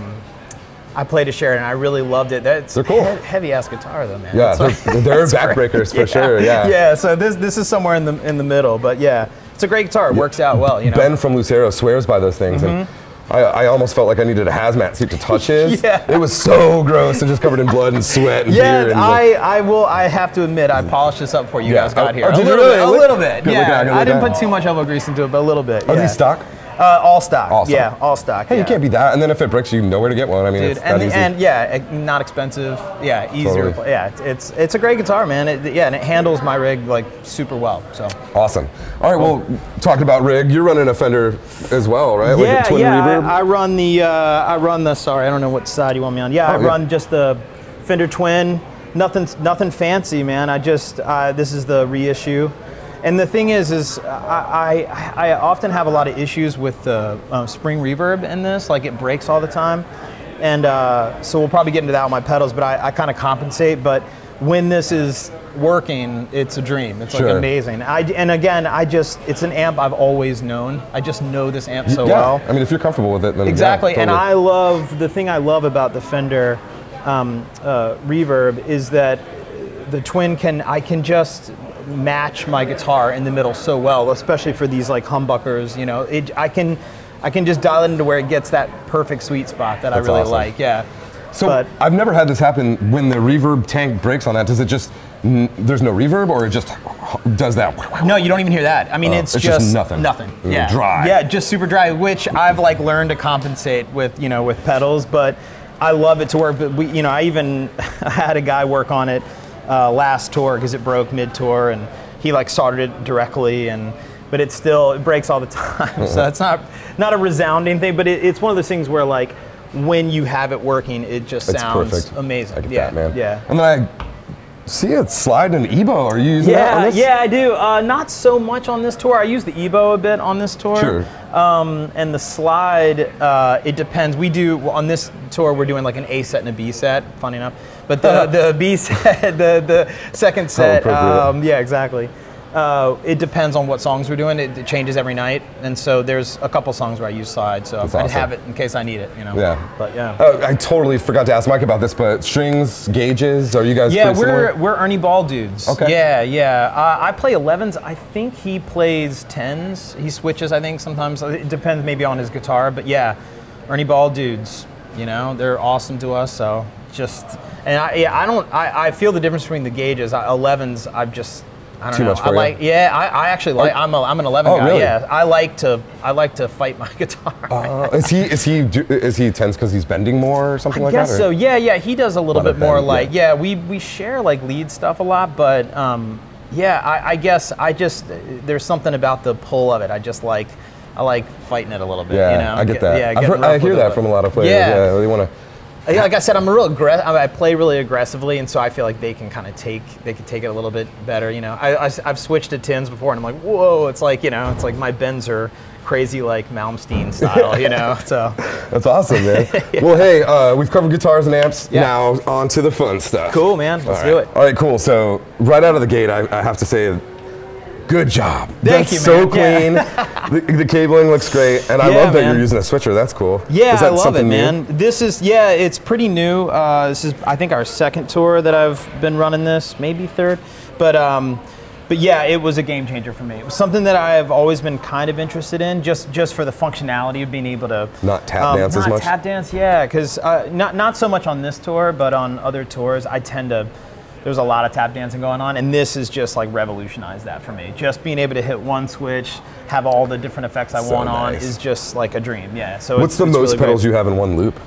I played a Sheraton. I really loved it. That's They're cool. heavy ass guitar though, man. Yeah, That's they're, like- they're that's great. backbreakers for sure, yeah. Yeah. So this this is somewhere in the in the middle, but yeah, it's a great guitar. It works out well, you know. Ben from Lucero swears by those things, and I, I almost felt like I needed a hazmat suit to touch his. Yeah. It was so gross and just covered in blood and sweat and Yeah, beer. And I, I will. I have to admit, I polished this up before you Yeah. guys got Oh, here. oh, a did you little really? bit. A Look- little bit. good Yeah, looking out, good I didn't looking put out. too much elbow grease into it, but a little bit. Are yeah. these stock? Uh, all stock. All stock. Yeah, all stock. Hey, yeah. you can't beat that. And then if it breaks, you know where to get one. I mean, Dude, it's and, that easy. and yeah, eh, not expensive. Yeah, easier. Totally. Yeah, it's, it's it's a great guitar, man. It, yeah, and it handles my rig like super well. So Awesome. All right, well, talking about rig, you're running a Fender as well, right? Like yeah, a twin yeah. reverb? I, I run the uh, I run the. Sorry, I don't know what side you want me on. Yeah, I Oh, yeah. run just the Fender Twin. Nothing nothing fancy, man. I just uh, this is the reissue. And the thing is, is I, I, I often have a lot of issues with the uh, spring reverb in this, like it breaks all the time. And uh, so we'll probably get into that with my pedals, but I, I kind of compensate. But when this is working, it's a dream. It's like Sure. amazing. I, and again, I just, it's an amp I've always known. I just know this amp so yeah. well. I mean, if you're comfortable with it, then Exactly, yeah, and totally. I love, the thing I love about the Fender um, uh, reverb is that the Twin can, I can just match my guitar in the middle so well, especially for these like humbuckers, you know, it, I can I can just dial it into where it gets that perfect sweet spot that That's I really awesome. like, yeah. So but, I've never had this happen. When the reverb tank breaks on that, does it just, n- there's no reverb, or it just does that? no, you don't even hear that. I mean, Oh, it's, it's just just nothing. Nothing. Mm, Yeah. dry. Yeah, just super dry, which I've like learned to compensate with, you know, with pedals, but I love it to work. But we, you know, I even I had a guy work on it uh, last tour because it broke mid-tour, and he like soldered it directly, and but it still it breaks all the time. So it's not not a resounding thing, but it, it's one of those things where like when you have it working, it just It's sounds perfect. amazing. I get yeah, that, man. Yeah. And then I see it slide an E B O. Are you using that on Yeah, this? yeah, I do. Uh, not so much on this tour. I use the E B O a bit on this tour. Sure. Um, and the slide, uh, it depends. We do, well, on this tour, we're doing like an A set and a B set, funny enough. But the, the B set, the, the second set, appropriate. um, yeah, exactly. Uh, it depends on what songs we're doing. It, it changes every night. And so there's a couple songs where I use slide. So That's I'd awesome. have it in case I need it, you know. Yeah. But yeah. Oh, I totally forgot to ask Mike about this, but strings, gauges, are you guys Yeah, pretty we're similar? we're Ernie Ball dudes. Okay. Yeah, yeah. Uh, I play elevens. I think he plays tens. He switches. I think sometimes. It depends maybe on his guitar, but yeah, Ernie Ball dudes. You know, they're awesome to us. So just and I yeah, I don't I, I feel the difference between the gauges. I, elevens. I've just. I don't Too know. much for I you? like, yeah. I, I actually like. I'm a, I'm an eleven Oh, guy. really? Yeah, I like to. I like to fight my guitar. Uh, is he is he do- is he tense because he's bending more or something I like guess that? or- so. Yeah, yeah. He does a little Let it bit more bend, like yeah. yeah. We we share like lead stuff a lot, but um, yeah. I, I guess I just there's something about the pull of it. I just like I like fighting it a little bit. Yeah, you know? I get Get- that. Yeah, I've getting heard, rough I with hear it, that but- from a lot of players. Yeah. Yeah, they want to. Yeah, like I said, I'm a real aggressive. I play really aggressively, and so I feel like they can kind of take they can take it a little bit better. You know, I, I have switched to tins before, and I'm like, whoa! It's like you know, it's like my bends are crazy like Malmsteen style. You know, so That's awesome, man. Well, hey, uh, we've covered guitars and amps. Yeah. Now on to the fun stuff. cool, man. Let's All do right. it. All right, cool. So right out of the gate, I, I have to say, Good job. Thank That's you, so man. clean. Yeah. the, the cabling looks great, and I Yeah, love that man. you're using a switcher. That's cool. Yeah, is that I love it, something new? man. This is yeah, it's pretty new. Uh, this is I think our second tour that I've been running this, maybe third, but um, but yeah, it was a game changer for me. It was something that I've always been kind of interested in, just just for the functionality of being able to Not tap dance as not much? tap dance, yeah, because uh, not not so much on this tour, but on other tours, I tend to. There's a lot of tap dancing going on, and this is just like revolutionized that for me. Just being able to hit one switch, have all the different effects I So want on, nice. is just like a dream. Yeah. So What's it's, the it's most really pedals great. you have in one loop?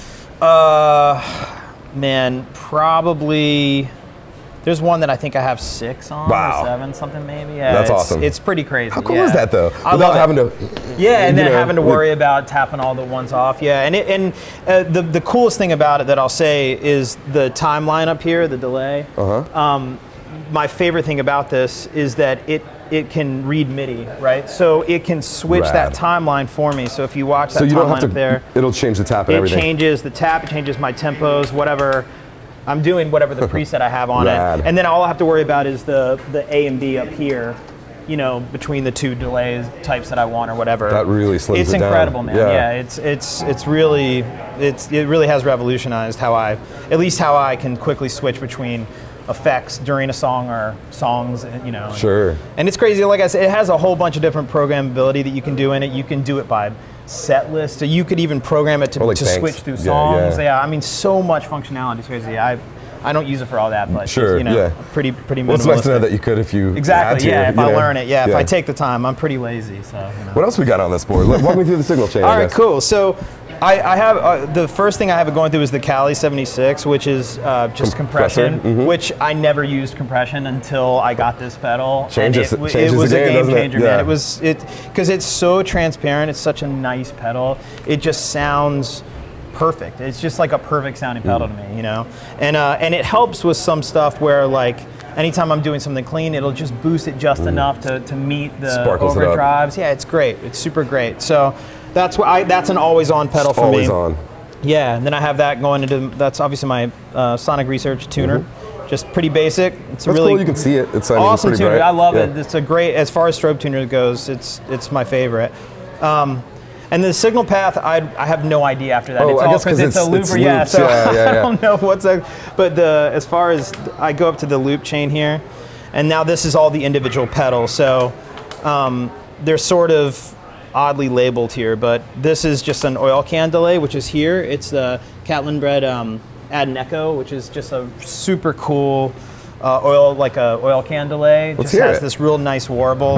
Uh, man, probably. There's one that I think I have six on, Wow. or seven, something maybe. Yeah, That's it's, awesome. It's pretty crazy. How cool yeah. is that though? I Without love it. having to. Yeah, and you then know, having to with- worry about tapping all the ones off. Yeah, and it, and uh, the the coolest thing about it that I'll say is the timeline up here, the delay. Uh-huh. Um, my favorite thing about this is that it it can read MIDI, right? So it can switch Rad. that timeline for me. So if you watch that So you don't timeline have to. up there, It'll change the tap and it everything. changes the tap, it changes my tempos, whatever. I'm doing whatever the preset I have on Rad. it. And then all I have to worry about is the, the A and B up here, you know, between the two delays types that I want or whatever. That really slims It's it down. incredible, man. Yeah. Yeah, it's it's it's really it's it really has revolutionized how I at least how I can quickly switch between effects during a song or songs, you know. Sure. And it's crazy, like I said, it has a whole bunch of different programmability that you can do in it. You can do it by set list. So you could even program it to, Or like to banks. switch through Yeah, songs. yeah. Yeah, I mean, so much functionality. It's crazy. I I don't use it for all that, but Sure, you know, yeah. pretty pretty Well, it's nice to know minimalistic. that you could if you Exactly. had to, Yeah, if you I know? learn it. Yeah, if I take the time. I'm pretty lazy, so. You know. What else we got on this board? Let- Walk me through the signal chain. All I right, guess. cool. So I, I have uh, the first thing I have going through is the Cali seventy-six, which is uh, just Compressor, compression, mhm. which I never used compression until I got this pedal. Changes- and it, w- changes it the was game, a game doesn't it? changer, Yeah. man. It was it because it's so transparent. It's such a nice pedal. It just sounds perfect. It's just like a perfect sounding pedal Mm. to me, you know. And uh, and it helps with some stuff where like. Anytime I'm doing something clean, it'll just boost it just enough to, to meet the Sparkles it up. overdrives. Yeah, it's great. It's super great. So that's what I that's an always on pedal for Always me. on. Yeah, and then I have that going into that's obviously my uh, Sonic Research tuner. Just pretty basic. It's a Mm-hmm. That's really cool. You can see it. It's I mean, awesome pretty tuner. bright. I love Yeah. it. It's a great as far as strobe tuner goes. It's it's my favorite. Um, and the signal path, I I have no idea after that. Oh, it's I all guess 'cause because it's, it's- a looper. it's yeah, loops. so Yeah, yeah, I yeah. don't know what's a, but the as far as I go up to the loop chain here, and now this is all the individual pedals. So um, they're sort of oddly labeled here, but this is just an oil can delay, which is here. It's the Catlin Bred um, Add an Echo, which is just a super cool uh, oil, like a oil can delay. Let's just hear has it. this real nice warble.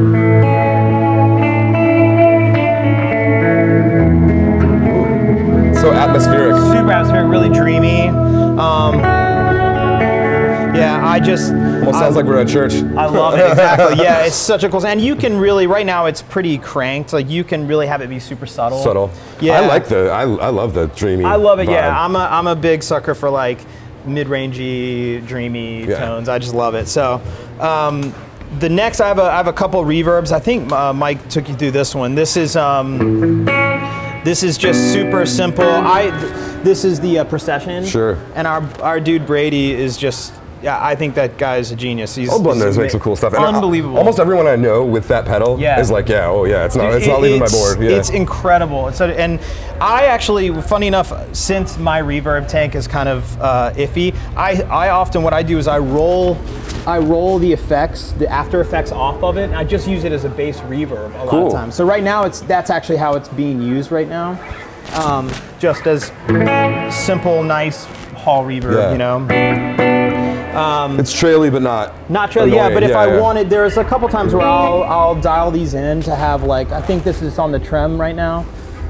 So atmospheric. Super atmospheric, really dreamy. Um, yeah, I just Almost I, sounds like we're at church. I love it exactly. Yeah, it's such a cool sound. And you can really right now it's pretty cranked. Like you can really have it be super subtle. Subtle. Yeah, I like the. I, I love the dreamy. I love it. Yeah, vibe. I'm a I'm a big sucker for like mid-rangey, dreamy Yeah. tones. I just love it. So. Um, the next, I have a I have a couple reverbs. I think uh, Mike took you through this one. This is um, this is just super simple. I th- this is the uh, procession. Sure. And our our dude Brady is just. Yeah, I think that guy is a genius. He's All Blunders he's make some cool stuff. And I- Unbelievable. almost everyone I know with that pedal Yeah. is like, yeah, oh yeah, it's not, Dude, it's not it- leaving it's- my board. Yeah. It's incredible. It's a, and I actually, funny enough, since my reverb tank is kind of uh, iffy, I, I often what I do is I roll, I roll the effects, the After Effects off of it, and I just use it as a bass reverb a lot Cool. of times. So right now, it's that's actually how it's being used right now, um, just as simple, nice hall reverb, Yeah. you know. It's traily, but not. Not really, yeah, annoying. but if Yeah, I yeah. wanted, there's a couple times where I'll I'll dial these in to have like, I think this is on the trem right now.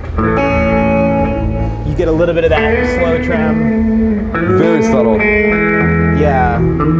You get a little bit of that slow trem. Very subtle. Yeah.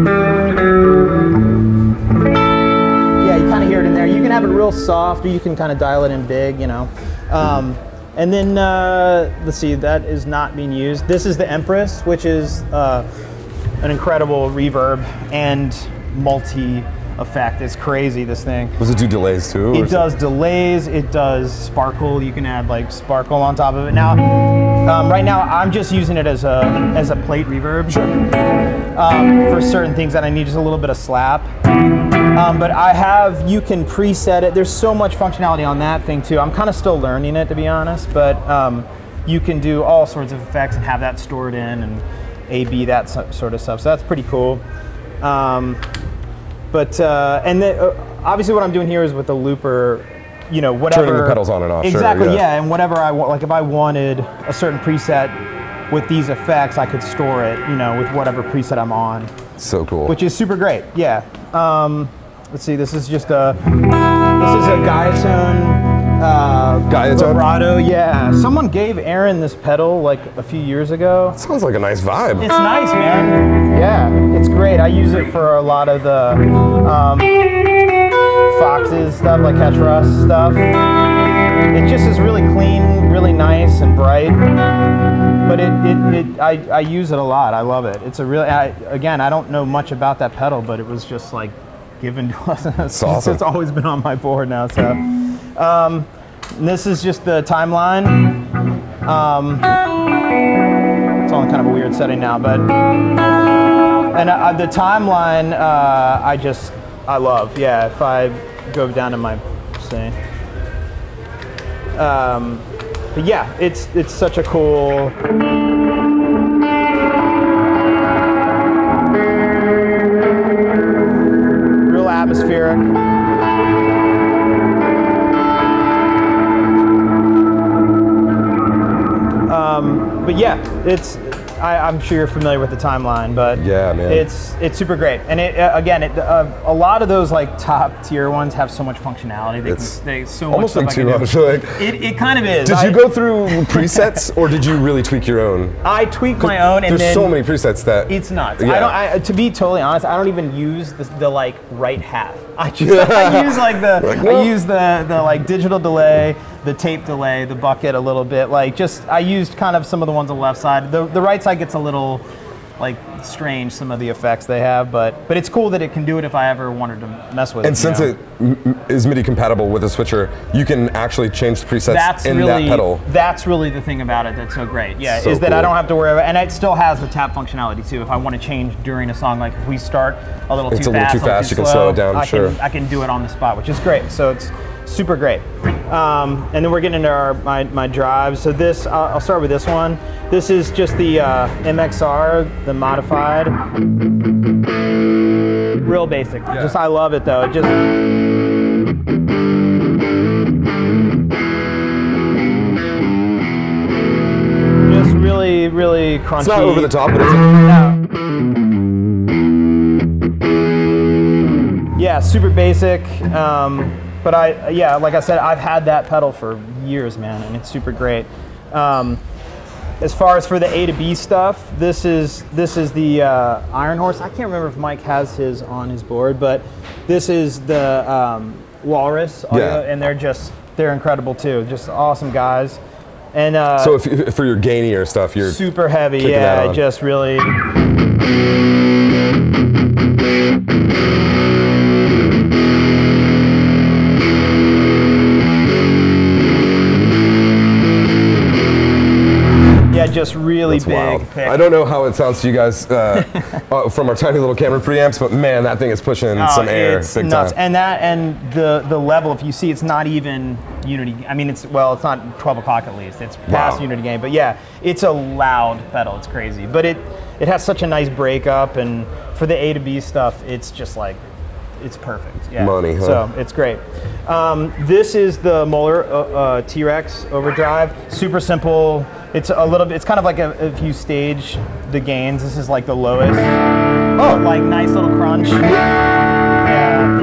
Yeah, you kind of hear it in there. You can have it real soft, or you can kind of dial it in big, you know. Um, and then, uh, let's see, that is not being used. This is the Empress, which is uh, an incredible reverb and multi effect. It's crazy, this thing. Does it do delays too? or It is does delays, it does sparkle. You can add like sparkle on top of it. Now, um, right now I'm just using it as a as a plate reverb. Sure. Um, for certain things that I need just a little bit of slap. Um, but I have, you can preset it. There's so much functionality on that thing too. I'm kind of still learning it, to be honest, but um, you can do all sorts of effects and have that stored in and A B that so, sort of stuff. So that's pretty cool. Um, but, uh, and then uh, obviously what I'm doing here is with the looper, you know, whatever. Turning the pedals on and off. Exactly, sure, yeah. yeah. And whatever I want, like if I wanted a certain preset with these effects, I could store it, you know, with whatever preset I'm on. So cool. Which is super great, yeah. Um, let's see, this is just a, this is a Guyatone, uh, Guyatone? vibrato, yeah. Someone gave Aaron this pedal like a few years ago. Sounds like a nice vibe. It's nice, man. Yeah, it's great. I use it for a lot of the um, Foxes stuff, like Catch Rust stuff. It just is really clean, really nice and bright. But it, it, it I, I use it a lot. I love it. It's a really, I, again, I don't know much about that pedal, but it was just like given to us. It's awesome. It's always been on my board now. So, um, this is just the timeline. Um, it's on kind of a weird setting now, but and uh, the timeline uh, I just I love. Yeah, if I go down to my thing. Um, but yeah, it's it's such a cool. Real atmospheric. Um, but yeah, it's. I, I'm sure you're familiar with the timeline, but yeah, man, it's it's super great. And it uh, again, it, uh, a lot of those like top tier ones have so much functionality. They it's can, they so almost much like stuff too I can much. do. Like, It it kind of is. did I, you go through presets or did you really tweak your own? I tweak my own, and There's then so many presets that it's nuts. Yeah. I don't. I, to be totally honest, I don't even use the, the like right half. I, just, I use like the Like, I well- use the the like digital delay, the tape delay, the bucket a little bit. Like just I used kind of some of the ones on the left side. The the right side gets a little like strange, some of the effects they have, but but it's cool that it can do it if I ever wanted to mess with it. And you since know? it m- is MIDI compatible with the switcher, you can actually change the presets that's in really that pedal. that's really the thing about it that's so great. Yeah, So is that I cool. don't have to worry about, and it still has the tap functionality too. If I want to change during a song, like if we start a little It's too a little fast, too a little fast, too you can slow it down, I sure. can I can do it on the spot, which is great. So it's super great. Um, and then we're getting into our my, my drives. So this I'll, I'll start with this one. This is just the uh, M X R, the modified. Real basic. Yeah. Just I love it though. It just just really really crunchy. It's not over the top, but it's No. Yeah, super basic. Um, but I, yeah, like I said, I've had that pedal for years, man, and it's super great. Um, as far as for the A to B stuff, this is this is the uh, Iron Horse. I can't remember if Mike has his on his board, but this is the um, Walrus audio, Yeah. and they're just they're incredible too. Just awesome guys. And uh, so if, if for your gainier stuff, you're super heavy, kicking that yeah, on. just really. Yeah, just really That's big, wild. thick. I don't know how it sounds to you guys uh, uh, from our tiny little Cameron preamps, but man, that thing is pushing Oh, some air it's big nuts. time. And that and the the level, if you see, it's not even Unity. I mean, it's well, it's not twelve o'clock at least. It's past Wow. Unity game, but yeah, it's a loud pedal. It's crazy, but it it has such a nice breakup, and for the A to B stuff, it's just like it's perfect. Yeah. Money, huh? So it's great. Um, this is the Moeller uh, uh, T-Rex Overdrive. Super simple. It's a little bit. It's kind of like a, if you stage the gains. This is like the lowest. Oh, like nice little crunch. Yeah.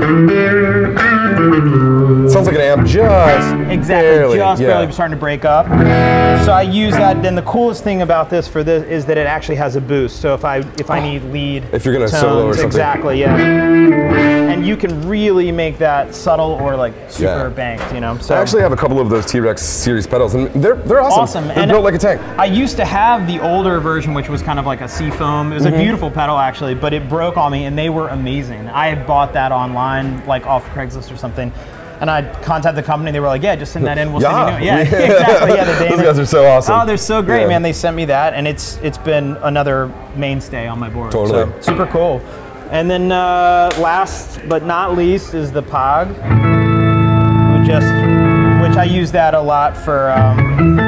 Sounds like an amp just Exactly, barely, just yeah. barely starting to break up. So I use that. Then the coolest thing about this for this is that it actually has a boost. So if I if I need lead, If you're gonna tones, solo or something. exactly, yeah. And you can really make that subtle or like super Yeah. banked, you know. So I actually have a couple of those T-Rex series pedals, and they're they're awesome. awesome. They're And built like a tank. I used to have the older version, which was kind of like a seafoam. It was Mm-hmm. a beautiful pedal actually, but it broke on me, and they were amazing. I had bought that online, like off Craigslist or something. And I contacted the company. They were like, "Yeah, just send that in. We'll Yeah. send you new." Yeah, exactly. Yeah, the Those Dana- guys are so awesome. Oh, they're so great, Yeah. man. They sent me that, and it's it's been another mainstay on my board. Totally. So, super cool. And then uh, last but not least is the P O G, which just which I use that a lot for um,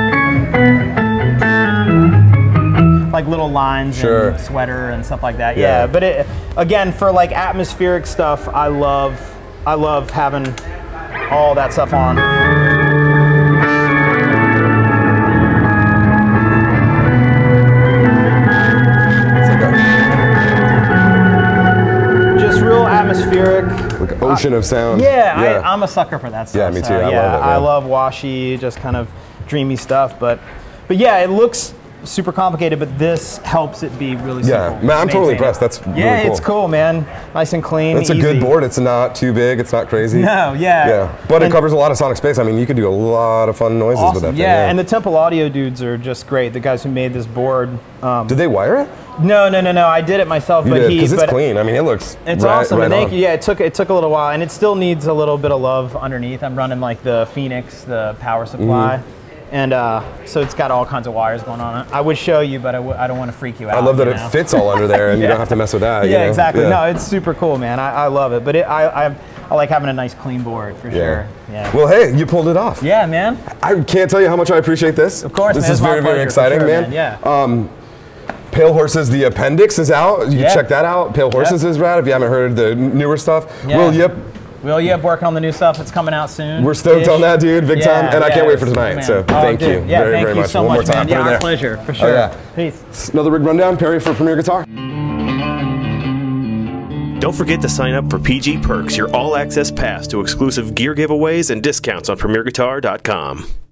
like little lines Sure. and sweater and stuff like that. Yeah. Yeah, but it, again, for like atmospheric stuff, I love I love having all that stuff on. Just real atmospheric. Like an ocean of sound. Yeah, I, I'm a sucker for that stuff. Yeah, me too. So, I yeah, love it, I man. love washy, just kind of dreamy stuff. But, but yeah, it looks super complicated, but this helps it be really Yeah, simple. man, I'm to totally maintain. impressed. That's really yeah, cool. it's cool, man. Nice and clean. It's a easy. good board. It's not too big. It's not crazy. No, yeah. Yeah, but it And- covers a lot of sonic space. I mean, you could do a lot of fun noises with that Awesome. thing. Yeah, and the Temple Audio dudes are just great. The guys who made this board. Um, Did they wire it? no, no, no, no. I did it myself, You but did, he. because it's but clean. I mean, it looks It's right, awesome, right and thank on. you. Yeah, it took it took a little while, and it still needs a little bit of love underneath. I'm running like the Phoenix, the power supply, Mm-hmm. and uh, so it's got all kinds of wires going on it. I would show you, but I w- I don't want to freak you out. I love that you it know? fits all under there, and you Yeah. don't have to mess with that. you Yeah, know? exactly. Yeah. No, it's super cool, man. I, I love it, but it, I, I I like having a nice clean board for Yeah. sure. Yeah. Well, hey, you pulled it off. yeah, man. I can't tell you how much I appreciate this. Of course, This man. is It's my very, very pleasure, for exciting, sure, man. Yeah. Um, Pale Horses, the appendix is out. You Yeah. can check that out. Pale Horses is rad if you haven't heard the newer stuff. Yeah. Will Yip, Will Yip working on the new stuff. It's coming out soon. we're stoked on that, dude. Big time. And I can't wait for it's- tonight. man. So Oh, thank dude. you Yeah, very, thank very you much. so One much, more time. man. Put it Yeah, there. our pleasure, for sure. yeah. Peace. It's another rig rundown. Perry for Premier Guitar. Don't forget to sign up for P G Perks, your all-access pass to exclusive gear giveaways and discounts on Premier Guitar dot com.